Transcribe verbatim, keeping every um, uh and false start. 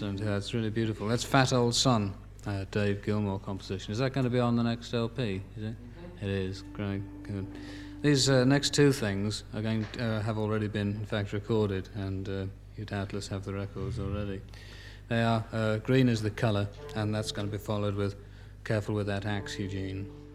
Excellent. Yeah, it's really beautiful. That's Fat Old Son, uh, Dave Gilmour composition. Is that going to be on the next L P? Is it? It is. Great. Good. These uh, next two things are going to, uh, have already been, in fact, recorded, and uh, you doubtless have the records already. They are uh, Green is the Colour, and that's going to be followed with Careful with That Axe, Eugene.